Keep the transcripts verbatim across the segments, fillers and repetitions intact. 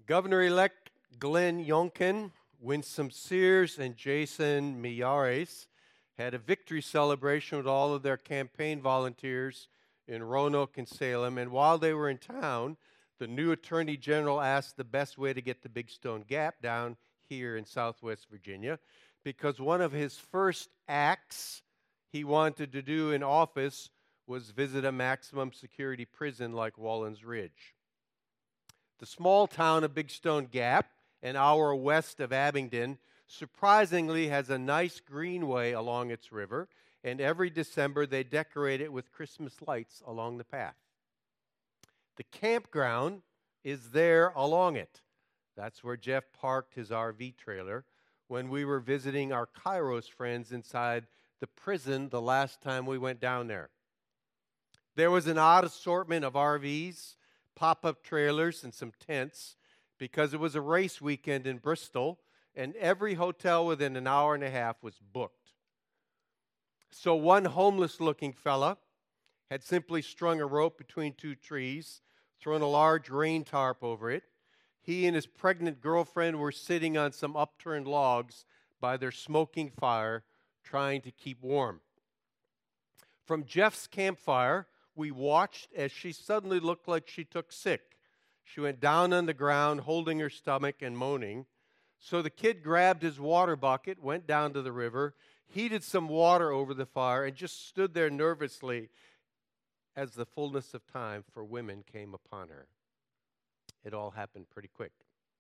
Governor-elect Glenn Youngkin, Winsome Sears, and Jason Miyares had a victory celebration with all of their campaign volunteers in Roanoke and Salem. And while they were in town, the new Attorney General asked the best way to get the Big Stone Gap down here in Southwest Virginia, because one of his first acts he wanted to do in office was visit a maximum security prison like Wallens Ridge. The small town of Big Stone Gap, an hour west of Abingdon, surprisingly has a nice greenway along its river, and every December they decorate it with Christmas lights along the path. The campground is there along it. That's where Jeff parked his R V trailer when we were visiting our Kairos friends inside the prison the last time we went down there. There was an odd assortment of R Vs, pop-up trailers, and some tents because it was a race weekend in Bristol, and every hotel within an hour and a half was booked. So one homeless-looking fella had simply strung a rope between two trees, thrown a large rain tarp over it. He and his pregnant girlfriend were sitting on some upturned logs by their smoking fire, trying to keep warm. From Jeff's campfire, we watched as she suddenly looked like she took sick. She went down on the ground, holding her stomach and moaning. So the kid grabbed his water bucket, went down to the river, heated some water over the fire, and just stood there nervously as the fullness of time for women came upon her. It all happened pretty quick.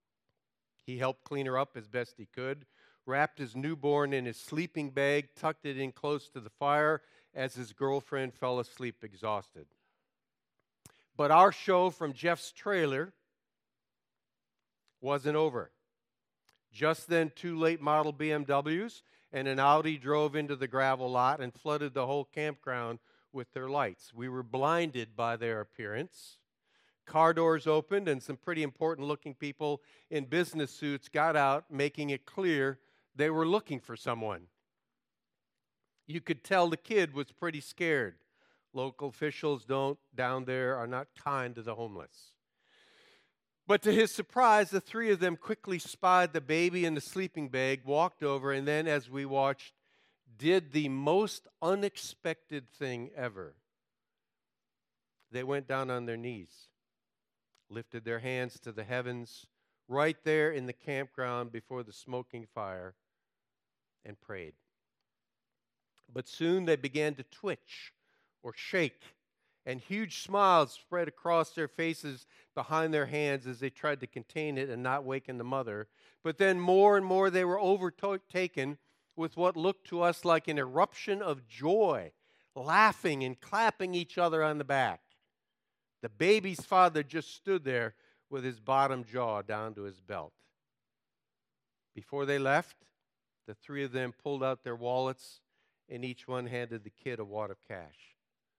He helped clean her up as best he could, wrapped his newborn in his sleeping bag, tucked it in close to the fire as his girlfriend fell asleep exhausted. But our show from Jeff's trailer wasn't over. Just then, two late model B M Ws and an Audi drove into the gravel lot and flooded the whole campground with their lights. We were blinded by their appearance. Car doors opened, and some pretty important-looking people in business suits got out, making it clear they were looking for someone. You could tell the kid was pretty scared. Local officials don't down there are not kind to the homeless. But to his surprise, the three of them quickly spied the baby in the sleeping bag, walked over, and then, as we watched, did the most unexpected thing ever. They went down on their knees, lifted their hands to the heavens, right there in the campground before the smoking fire, and prayed. But soon they began to twitch or shake, and huge smiles spread across their faces behind their hands as they tried to contain it and not waken the mother. But then more and more they were overtaken with what looked to us like an eruption of joy, laughing and clapping each other on the back. The baby's father just stood there with his bottom jaw down to his belt. Before they left, the three of them pulled out their wallets, and each one handed the kid a wad of cash.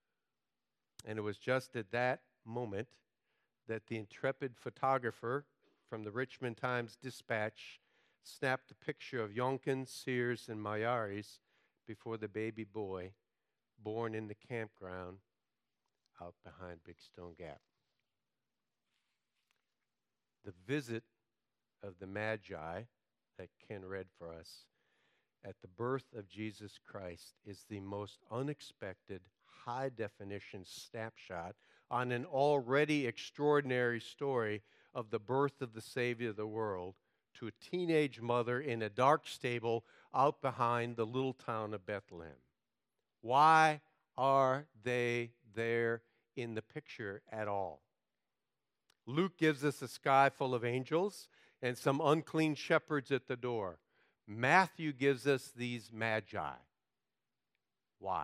And it was just at that moment that the intrepid photographer from the Richmond Times-Dispatch snapped a picture of Youngkin, Sears, and Miyares before the baby boy born in the campground out behind Big Stone Gap. The visit of the Magi that Ken read for us at the birth of Jesus Christ is the most unexpected, high-definition snapshot on an already extraordinary story of the birth of the Savior of the world to a teenage mother in a dark stable out behind the little town of Bethlehem. Why are they there in the picture at all? Luke gives us a sky full of angels and some unclean shepherds at the door. Matthew gives us these magi. Why?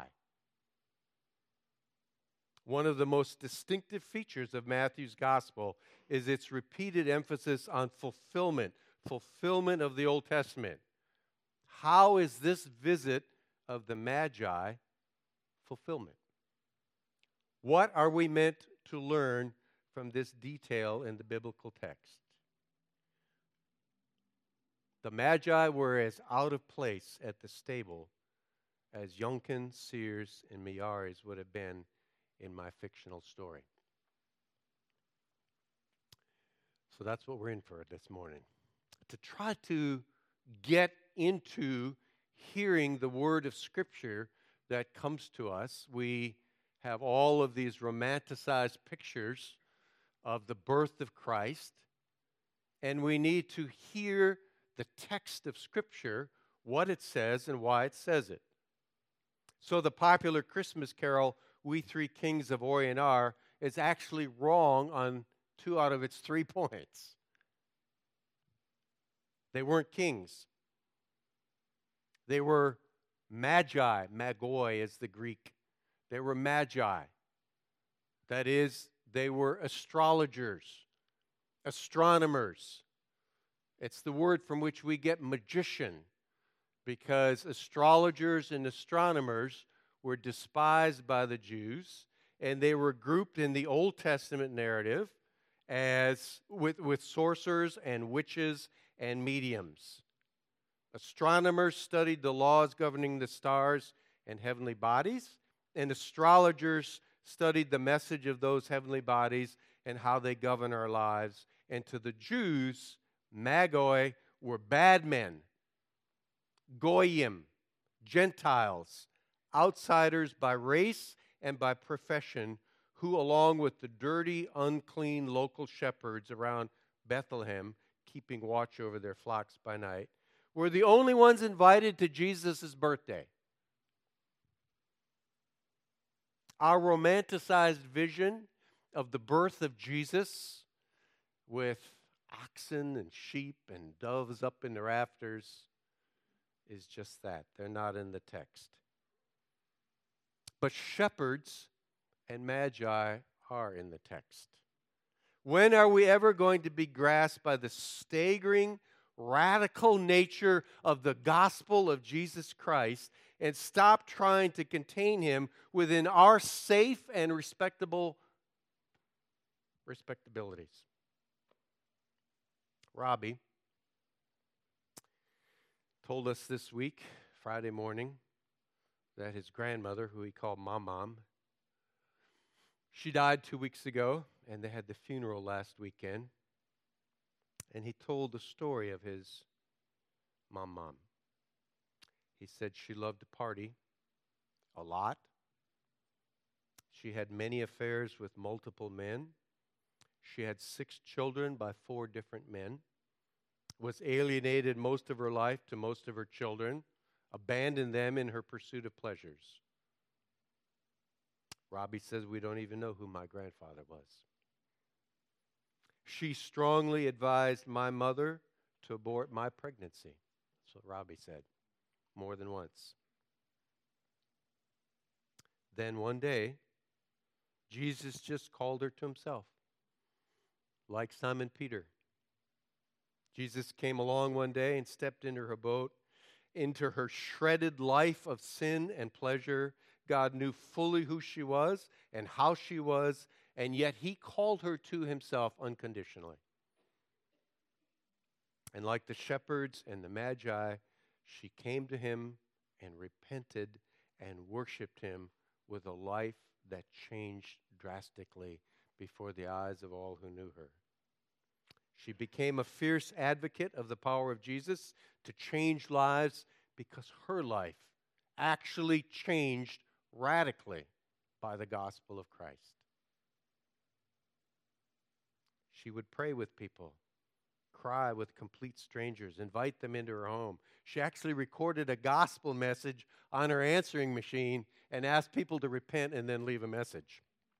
One of the most distinctive features of Matthew's gospel is its repeated emphasis on fulfillment, fulfillment of the Old Testament. How is this visit of the Magi fulfillment? What are we meant to learn from this detail in the biblical text? The Magi were as out of place at the stable as Youngkin, Sears, and Miyares would have been in my fictional story. So that's what we're in for this morning. To try to get into hearing the word of Scripture that comes to us, we have all of these romanticized pictures of the birth of Christ, and we need to hear the text of Scripture, what it says and why it says it. So the popular Christmas carol, We Three Kings of Orient Are, is actually wrong on two out of its three points. They weren't kings. They were magi. Magoi is the Greek. They were magi. That is, they were astrologers, astronomers. It's the word from which we get magician, because astrologers and astronomers were despised by the Jews, and they were grouped in the Old Testament narrative as with, with sorcerers and witches and mediums. Astronomers studied the laws governing the stars and heavenly bodies, and astrologers studied the message of those heavenly bodies and how they govern our lives. And to the Jews, magoi were bad men, goyim, Gentiles, outsiders by race and by profession, who, along with the dirty, unclean local shepherds around Bethlehem, keeping watch over their flocks by night, were the only ones invited to Jesus' birthday. Our romanticized vision of the birth of Jesus, with oxen and sheep and doves up in the rafters, is just that. They're not in the text. But shepherds and magi are in the text. When are we ever going to be grasped by the staggering, radical nature of the gospel of Jesus Christ and stop trying to contain him within our safe and respectable respectabilities? Robbie told us this week, Friday morning, that his grandmother, who he called Mom Mom, she died two weeks ago, and they had the funeral last weekend. And he told the story of his Mom Mom. He said she loved to party a lot. She had many affairs with multiple men. She had six children by four different men, was alienated most of her life to most of her children, abandoned them in her pursuit of pleasures. Robbie says we don't even know who my grandfather was. She strongly advised my mother to abort my pregnancy. That's what Robbie said, more than once. Then one day, Jesus just called her to himself, like Simon Peter. Jesus came along one day and stepped into her boat, into her shredded life of sin and pleasure. God knew fully who she was and how she was, and yet he called her to himself unconditionally. And like the shepherds and the magi, she came to him and repented and worshiped him with a life that changed drastically before the eyes of all who knew her. She became a fierce advocate of the power of Jesus to change lives, because her life actually changed radically by the gospel of Christ. She would pray with people, cry with complete strangers, invite them into her home. She actually recorded a gospel message on her answering machine and asked people to repent and then leave a message.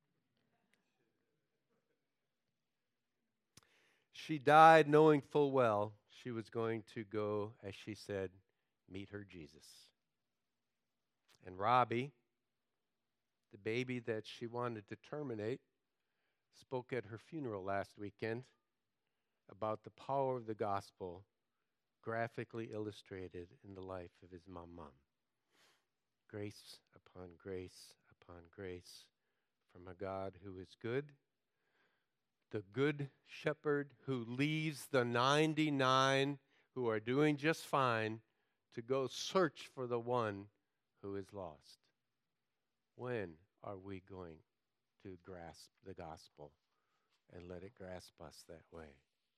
She died knowing full well she was going to go, as she said, meet her Jesus. And Robbie, the baby that she wanted to terminate, spoke at her funeral last weekend about the power of the gospel graphically illustrated in the life of his mom mom. Grace upon grace upon grace from a God who is good, the good shepherd who leaves the ninety-nine who are doing just fine to go search for the one who is lost. When are we going to grasp the gospel and let it grasp us that way?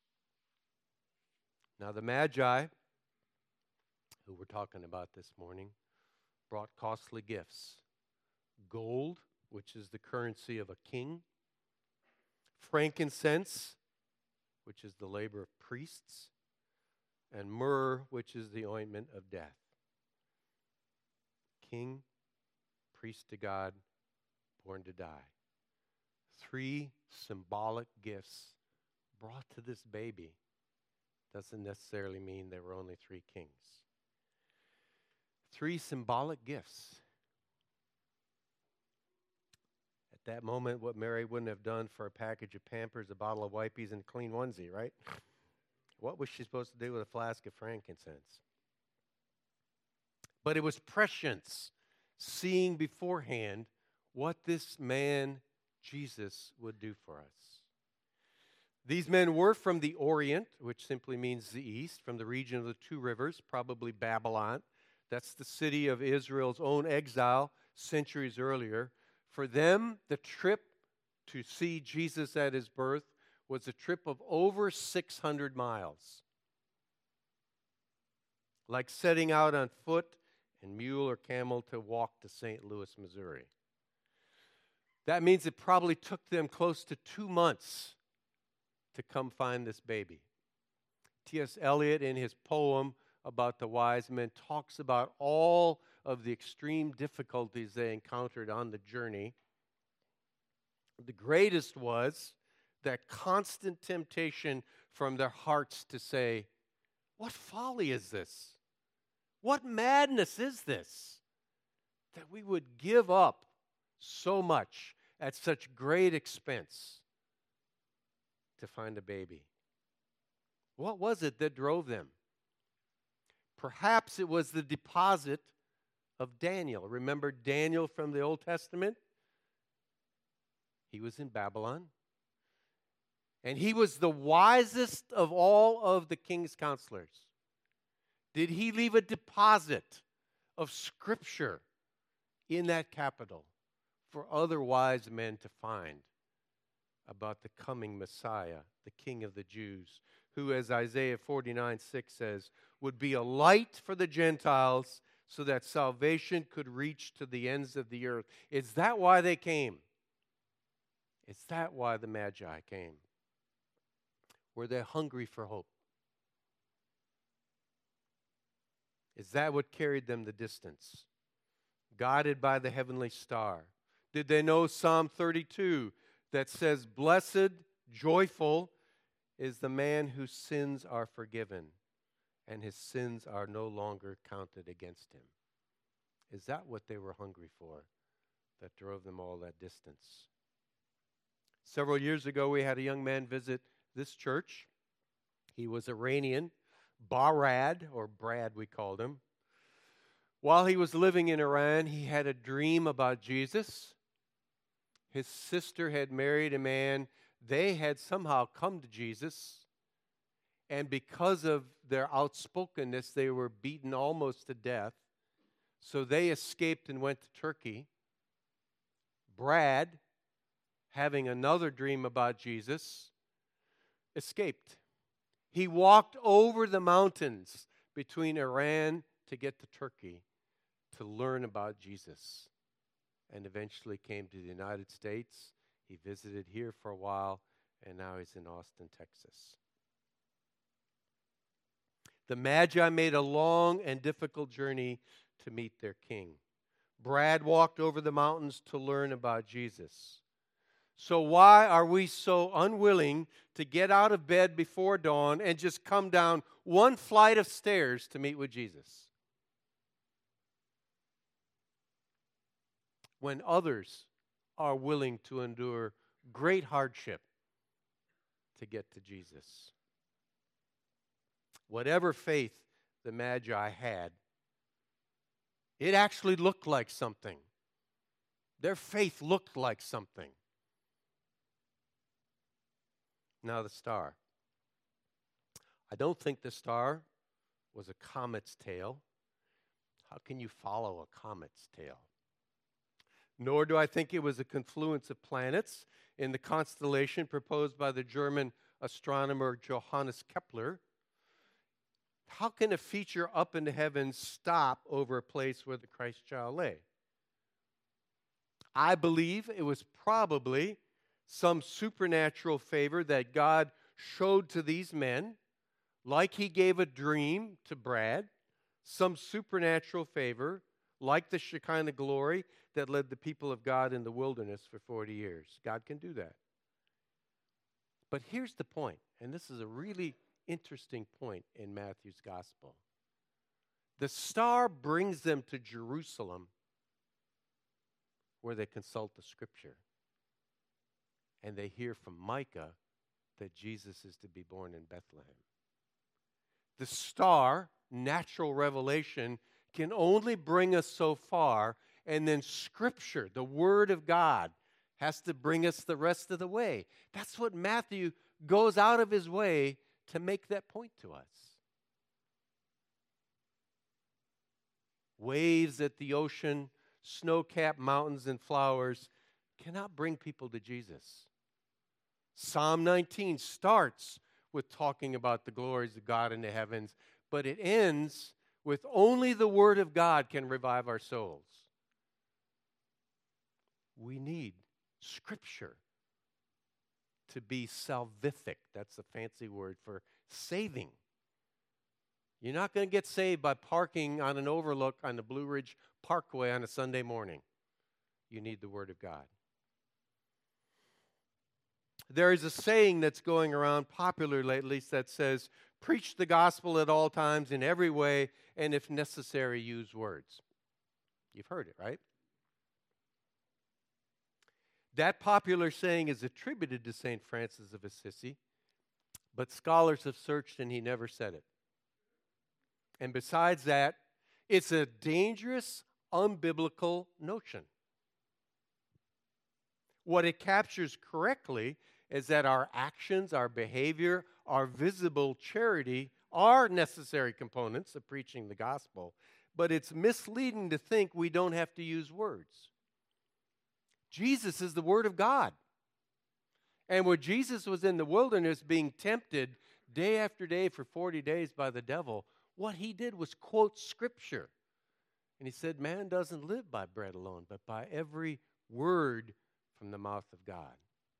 Now, the Magi, who we're talking about this morning, brought costly gifts. Gold, which is the currency of a king. Frankincense, which is the labor of priests. And myrrh, which is the ointment of death. King, priest to God, born to die. Three symbolic gifts brought to this baby. Doesn't necessarily mean there were only three kings. Three symbolic gifts. At that moment, what Mary wouldn't have done for a package of Pampers, a bottle of Wipes, and a clean onesie, right? What was she supposed to do with a flask of frankincense? But it was prescience, seeing beforehand what this man, Jesus, would do for us. These men were from the Orient, which simply means the east, from the region of the two rivers, probably Babylon. That's the city of Israel's own exile centuries earlier. For them, the trip to see Jesus at his birth was a trip of over six hundred miles. Like setting out on foot and mule or camel to walk to Saint Louis, Missouri. That means it probably took them close to two months to come find this baby. T S Eliot, in his poem about the wise men, talks about all of the extreme difficulties they encountered on the journey. The greatest was that constant temptation from their hearts to say, what folly is this? What madness is this? That we would give up so much at such great expense to find a baby. What was it that drove them? Perhaps it was the deposit of Daniel. Remember Daniel from the Old Testament? He was in Babylon. And he was the wisest of all of the king's counselors. Did he leave a deposit of scripture in that capital for other wise men to find about the coming Messiah, the King of the Jews, who, as Isaiah forty-nine six says, would be a light for the Gentiles so that salvation could reach to the ends of the earth? Is that why they came? Is that why the Magi came? Were they hungry for hope? Is that what carried them the distance? Guided by the heavenly star. Did they know Psalm thirty-two that says, blessed, joyful is the man whose sins are forgiven and his sins are no longer counted against him? Is that what they were hungry for that drove them all that distance? Several years ago, we had a young man visit this church. He was Iranian, Barad, or Brad we called him. While he was living in Iran, he had a dream about Jesus. His sister had married a man. They had somehow come to Jesus, and because of their outspokenness, they were beaten almost to death. So they escaped and went to Turkey. Brad, having another dream about Jesus, escaped. He walked over the mountains between Iran to get to Turkey to learn about Jesus, and eventually came to the United States. He visited here for a while, and now he's in Austin, Texas. The Magi made a long and difficult journey to meet their king. Brad walked over the mountains to learn about Jesus. So why are we so unwilling to get out of bed before dawn and just come down one flight of stairs to meet with Jesus? When others are willing to endure great hardship to get to Jesus. Whatever faith the Magi had, it actually looked like something. Their faith looked like something. Now the star. I don't think the star was a comet's tail. How can you follow a comet's tail? Nor do I think it was a confluence of planets in the constellation proposed by the German astronomer Johannes Kepler. How can a feature up in the heavens stop over a place where the Christ child lay? I believe it was probably some supernatural favor that God showed to these men, like he gave a dream to Brad, some supernatural favor, like the Shekinah glory that led the people of God in the wilderness for forty years. God can do that. But here's the point, and this is a really interesting point in Matthew's gospel. The star brings them to Jerusalem, where they consult the scripture. And they hear from Micah that Jesus is to be born in Bethlehem. The star, natural revelation, can only bring us so far, and then scripture, the word of God, has to bring us the rest of the way. That's what Matthew goes out of his way to make that point to us. Waves at the ocean, snow-capped mountains and flowers cannot bring people to Jesus. Psalm nineteen starts with talking about the glories of God in the heavens, but it ends with only the Word of God can revive our souls. We need Scripture to be salvific. That's a fancy word for saving. You're not going to get saved by parking on an overlook on the Blue Ridge Parkway on a Sunday morning. You need the Word of God. There is a saying that's going around popular lately that says, preach the gospel at all times in every way, and if necessary, use words. You've heard it, right? That popular saying is attributed to Saint Francis of Assisi, but scholars have searched and he never said it. And besides that, it's a dangerous, unbiblical notion. What it captures correctly is that our actions, our behavior, our visible charity are necessary components of preaching the gospel, but it's misleading to think we don't have to use words. Jesus is the Word of God. And when Jesus was in the wilderness being tempted day after day for forty days by the devil, what he did was quote Scripture. And he said, man doesn't live by bread alone, but by every word from the mouth of God.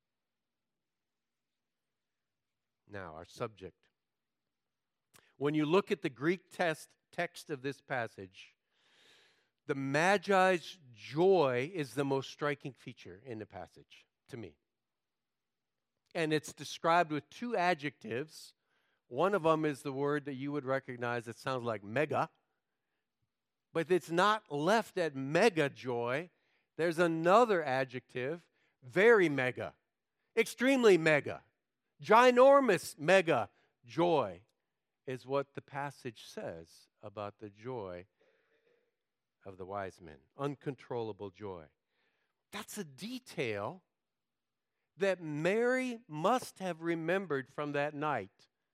Now, our subject. When you look at the Greek test, text of this passage, the Magi's joy is the most striking feature in the passage, to me. And it's described with two adjectives. One of them is the word that you would recognize that sounds like mega. But it's not left at mega joy. There's another adjective, very mega, extremely mega, ginormous mega joy is what the passage says about the joy of the wise men. Uncontrollable joy. That's a detail that Mary must have remembered from that night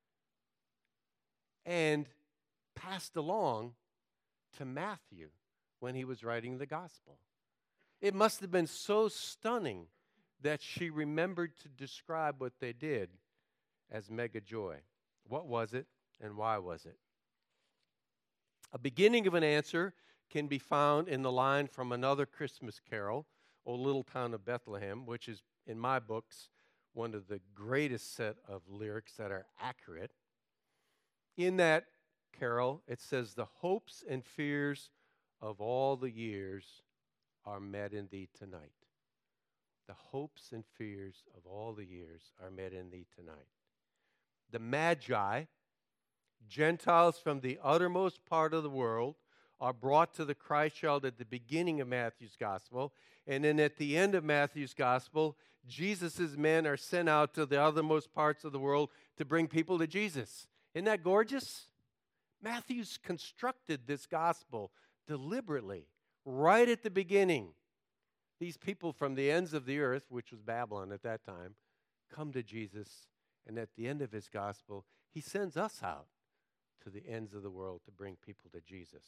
and passed along to Matthew when he was writing the gospel. It must have been so stunning that she remembered to describe what they did as mega joy. What was it and why was it? A beginning of an answer can be found in the line from another Christmas carol, O Little Town of Bethlehem, which is, in my books, one of the greatest set of lyrics that are accurate. In that carol, it says, the hopes and fears of all the years are met in thee tonight. The hopes and fears of all the years are met in thee tonight. The Magi, Gentiles from the uttermost part of the world, are brought to the Christ child at the beginning of Matthew's gospel. And then at the end of Matthew's gospel, Jesus' men are sent out to the othermost parts of the world to bring people to Jesus. Isn't that gorgeous? Matthew's constructed this gospel deliberately, right at the beginning. These people from the ends of the earth, which was Babylon at that time, come to Jesus, and at the end of his gospel, he sends us out to the ends of the world to bring people to Jesus.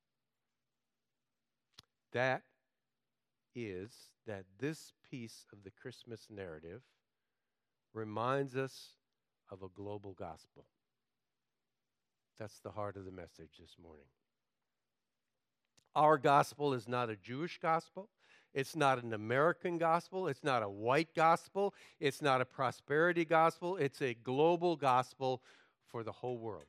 That is that this piece of the Christmas narrative reminds us of a global gospel. That's the heart of the message this morning. Our gospel is not a Jewish gospel. It's not an American gospel. It's not a white gospel. It's not a prosperity gospel. It's a global gospel for the whole world.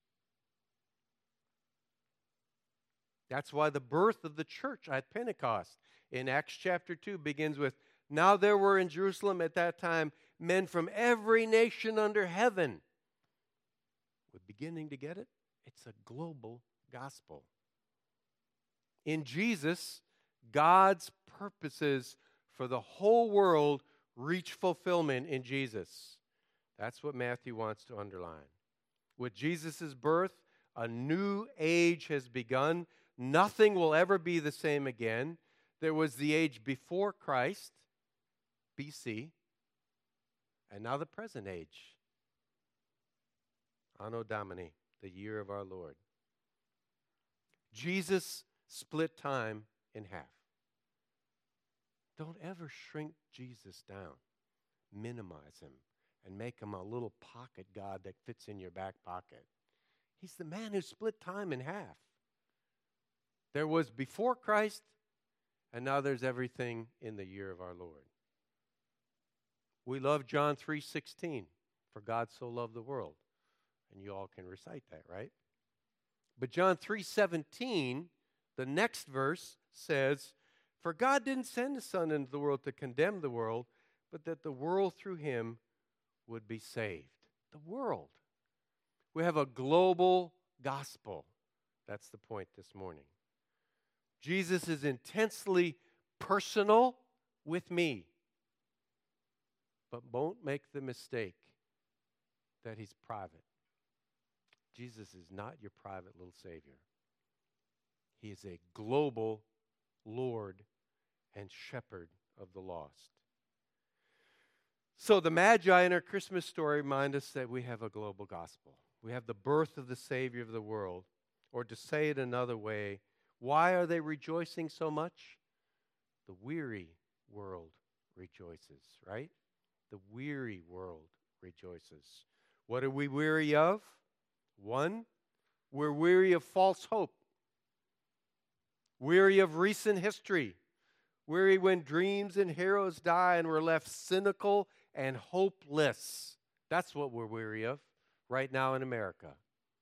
That's why the birth of the church at Pentecost in Acts chapter two begins with, "Now there were in Jerusalem at that time men from every nation under heaven." We're beginning to get it? It's a global gospel. In Jesus, God's purposes for the whole world reach fulfillment in Jesus. That's what Matthew wants to underline. With Jesus' birth, a new age has begun. Nothing will ever be the same again. There was the age before Christ, B C, and now the present age, Anno Domini, the year of our Lord. Jesus split time in half. Don't ever shrink Jesus down, minimize him, and make him a little pocket God that fits in your back pocket. He's the man who split time in half. There was before Christ, and now there's everything in the year of our Lord. We love John three sixteen, for God so loved the world. And you all can recite that, right? But John three seventeen, the next verse says, "For God didn't send his Son into the world to condemn the world, but that the world through him would be saved." The world. We have a global gospel. That's the point this morning. Jesus is intensely personal with me. But don't make the mistake that he's private. Jesus is not your private little Savior. He is a global Lord and Shepherd of the lost. So the Magi in our Christmas story remind us that we have a global gospel. We have the birth of the Savior of the world. Or to say it another way, why are they rejoicing so much? The weary world rejoices, right? The weary world rejoices. What are we weary of? One, we're weary of false hope. Weary of recent history. Weary when dreams and heroes die and we're left cynical and hopeless. That's what we're weary of right now in America.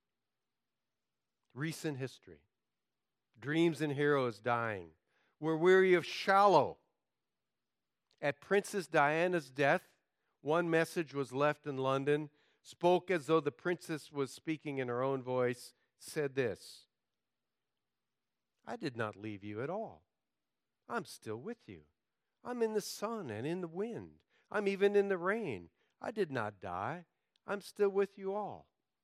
Recent history. Dreams and heroes dying. We're weary of shallow. At Princess Diana's death, one message was left in London, spoke as though the princess was speaking in her own voice, said this: "I did not leave you at all. I'm still with you. I'm in the sun and in the wind. I'm even in the rain. I did not die. I'm still with you all."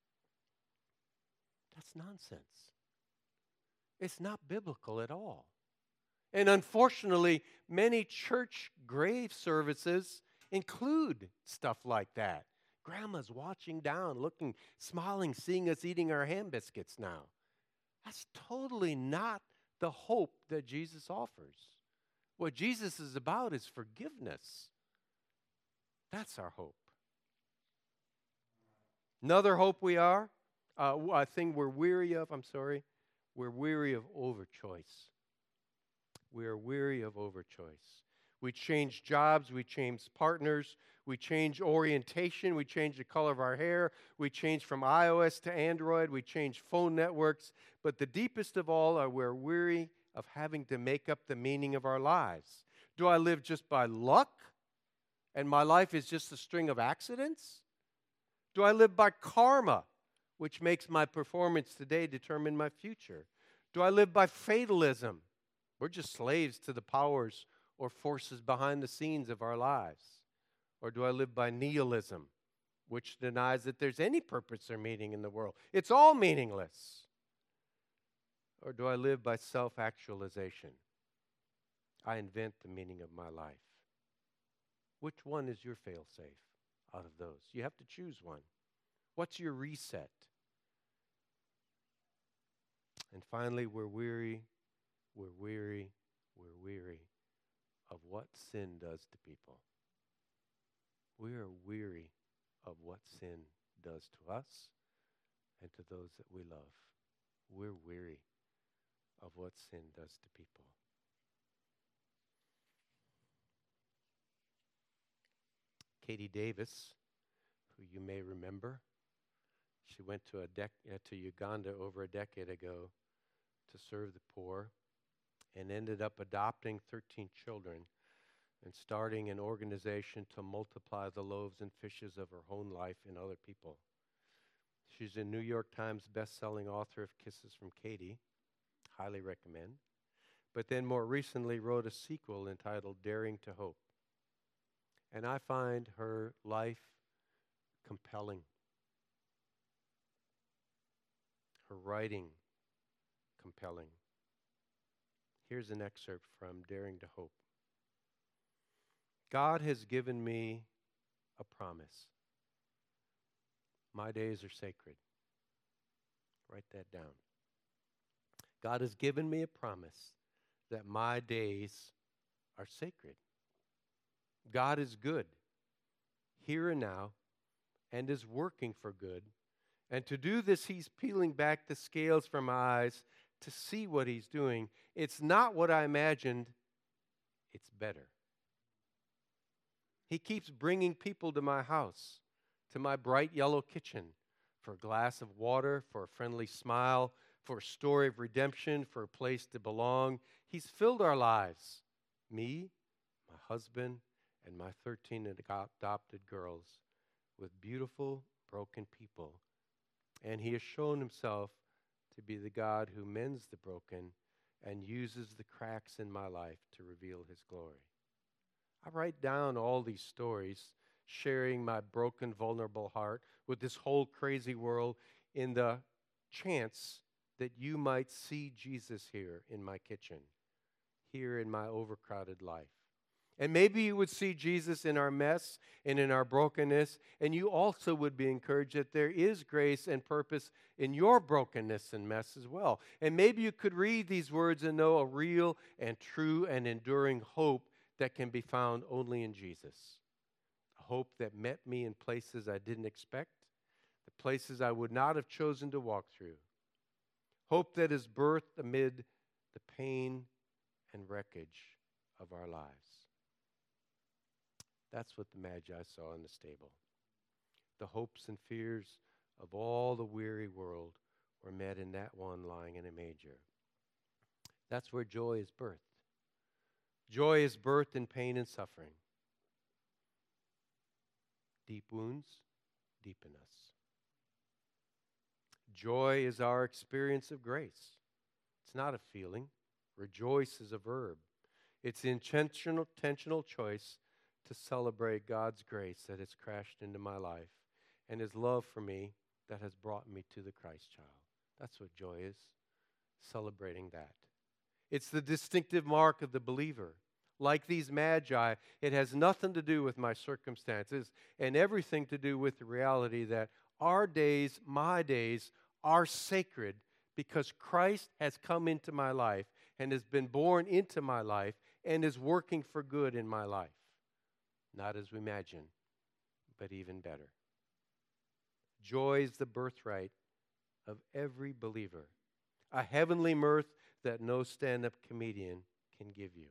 That's nonsense. It's not biblical at all. And unfortunately, many church grave services include stuff like that. Grandma's watching down, looking, smiling, seeing us eating our ham biscuits now. That's totally not the hope that Jesus offers. What Jesus is about is forgiveness. That's our hope. Another hope we are, uh, a thing we're weary of, I'm sorry, we're weary of overchoice. We are weary of overchoice. We change jobs, we change partners, we change orientation, we change the color of our hair, we change from iOS to Android, we change phone networks, but the deepest of all are we're weary of having to make up the meaning of our lives. Do I live just by luck and my life is just a string of accidents? Do I live by karma, which makes my performance today determine my future? Do I live by fatalism? We're just slaves to the powers or forces behind the scenes of our lives. Or do I live by nihilism, which denies that there's any purpose or meaning in the world? It's all meaningless. Or do I live by self-actualization? I invent the meaning of my life. Which one is your fail-safe out of those? You have to choose one. What's your reset? And finally, we're weary, we're weary, we're weary of what sin does to people. We are weary of what sin does to us, and to those that we love. We're weary of what sin does to people. Katie Davis, who you may remember, she went to a dec- uh, to Uganda over a decade ago to serve the poor and ended up adopting thirteen children and starting an organization to multiply the loaves and fishes of her own life in other people. She's a New York Times best-selling author of Kisses from Katie. Highly recommend. But then more recently wrote a sequel entitled Daring to Hope. And I find her life compelling. Her writing compelling. Here's an excerpt from Daring to Hope. God has given me a promise. My days are sacred. Write that down. God has given me a promise that my days are sacred. God is good, here and now, and is working for good. And to do this, he's peeling back the scales from my eyes to see what he's doing. It's not what I imagined, it's better. He keeps bringing people to my house, to my bright yellow kitchen, for a glass of water, for a friendly smile, for a story of redemption, for a place to belong. He's filled our lives, me, my husband, and my thirteen adopted girls, with beautiful, broken people. And he has shown himself to be the God who mends the broken and uses the cracks in my life to reveal his glory. I write down all these stories, sharing my broken, vulnerable heart with this whole crazy world in the chance that you might see Jesus here in my kitchen, here in my overcrowded life. And maybe you would see Jesus in our mess and in our brokenness, and you also would be encouraged that there is grace and purpose in your brokenness and mess as well. And maybe you could read these words and know a real and true and enduring hope that can be found only in Jesus. A hope that met me in places I didn't expect, the places I would not have chosen to walk through. Hope that is birthed amid the pain and wreckage of our lives. That's what the Magi saw in the stable. The hopes and fears of all the weary world were met in that one lying in a manger. That's where joy is birthed. Joy is birthed in pain and suffering. Deep wounds deepen us. Joy is our experience of grace. It's not a feeling. Rejoice is a verb. It's the intentional, intentional choice to celebrate God's grace that has crashed into my life and his love for me that has brought me to the Christ child. That's what joy is, celebrating that. It's the distinctive mark of the believer. Like these magi, it has nothing to do with my circumstances and everything to do with the reality that our days, my days, are sacred because Christ has come into my life and has been born into my life and is working for good in my life. Not as we imagine, but even better. Joy is the birthright of every believer, a heavenly mirth that no stand-up comedian can give you.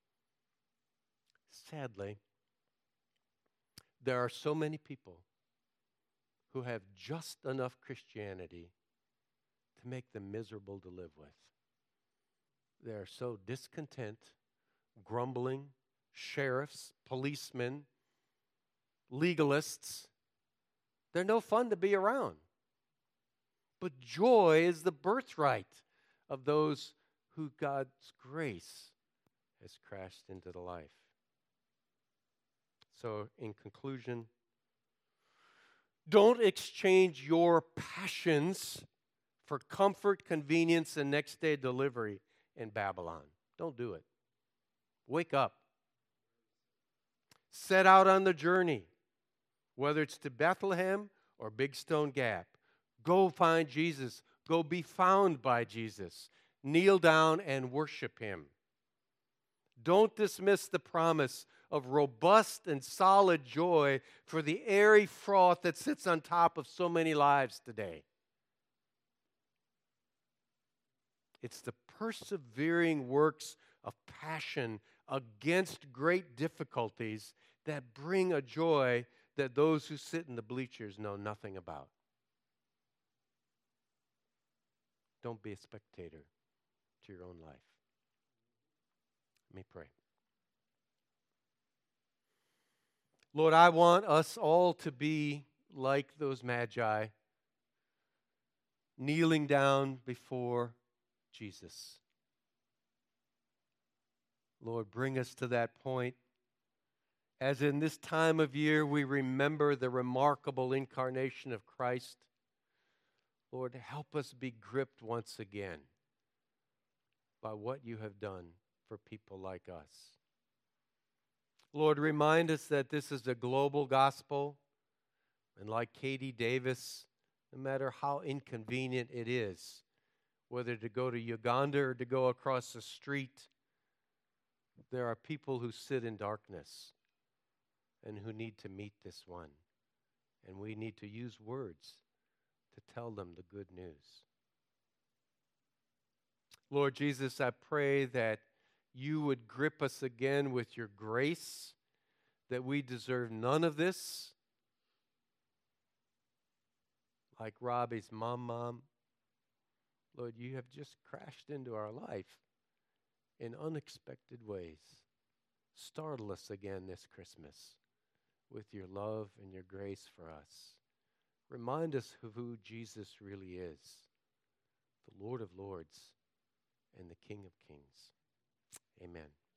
Sadly, there are so many people who have just enough Christianity to make them miserable to live with. They are so discontent, grumbling, sheriffs, policemen, legalists. They're no fun to be around. But joy is the birthright of those who God's grace has crashed into the life. So, in conclusion, don't exchange your passions for comfort, convenience, and next day delivery in Babylon. Don't do it. Wake up. Set out on the journey, whether it's to Bethlehem or Big Stone Gap. Go find Jesus. Go be found by Jesus. Kneel down and worship him. Don't dismiss the promise of robust and solid joy for the airy froth that sits on top of so many lives today. It's the persevering works of passion against great difficulties that bring a joy that those who sit in the bleachers know nothing about. Don't be a spectator to your own life. Let me pray. Lord, I want us all to be like those magi, kneeling down before Jesus. Lord, bring us to that point. As in this time of year we remember the remarkable incarnation of Christ, Lord, help us be gripped once again by what you have done for people like us. Lord, remind us that this is a global gospel, and like Katie Davis, no matter how inconvenient it is, whether to go to Uganda or to go across the street, there are people who sit in darkness and who need to meet this one. And we need to use words to tell them the good news. Lord Jesus, I pray that you would grip us again with your grace, that we deserve none of this. Like Robbie's mom, mom, Lord, you have just crashed into our life in unexpected ways. Startle us again this Christmas with your love and your grace for us. Remind us of who Jesus really is, the Lord of Lords and the King of Kings. Amen.